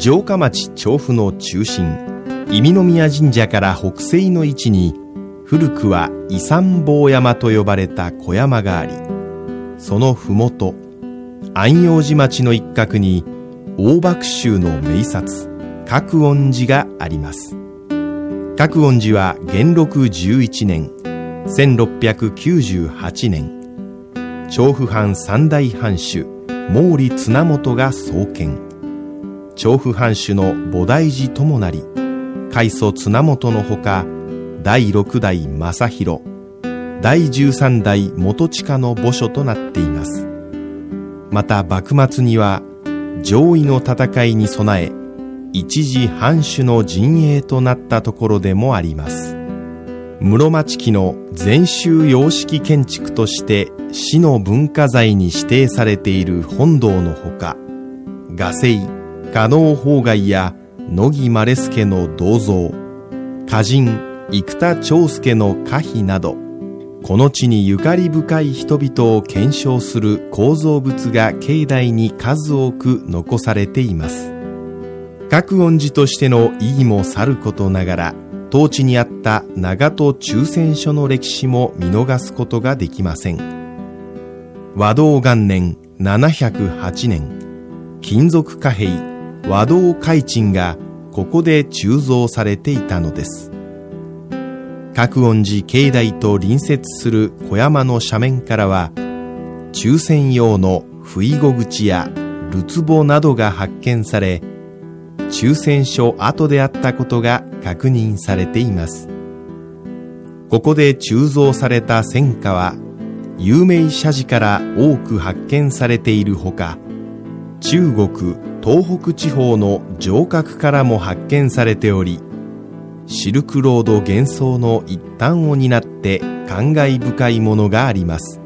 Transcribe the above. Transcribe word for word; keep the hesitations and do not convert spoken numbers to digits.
城下町調布の中心、忌美宮神社から北西の位置に、古くは伊山坊山と呼ばれた小山があり、そのふもと、安養寺町の一角に大瀑宗の名刹、覚園寺があります。覚園寺は元禄じゅういちねん、せんろっぴゃくきゅうじゅうはちねん、調布藩三代藩主毛利綱元が創建。調布藩主の菩提寺ともなり、開祖綱元のほか、だいろくだい正弘、だいじゅうさんだい元親の墓所となっています。また幕末には攘夷の戦いに備え、一時藩主の陣営となったところでもあります。室町期の禅宗様式建築として市の文化財に指定されている本堂のほか、画聖加納法外や乃木希助の銅像、歌人生田長介の歌碑など、この地にゆかり深い人々を検証する構造物が境内に数多く残されています。覚園寺としての意義もさることながら、当地にあった長門中選所の歴史も見逃すことができません。和道元年ななひゃくはちねん、金属貨幣和道開珍がここで鋳造されていたのです。覚園寺境内と隣接する小山の斜面からは、抽選用の不意ご口やるつぼなどが発見され、抽選所跡であったことが確認されています。ここで鋳造された戦果は、有名社寺から多く発見されているほか、中国東北地方の城郭からも発見されており、シルクロード幻想の一端を担って感慨深いものがあります。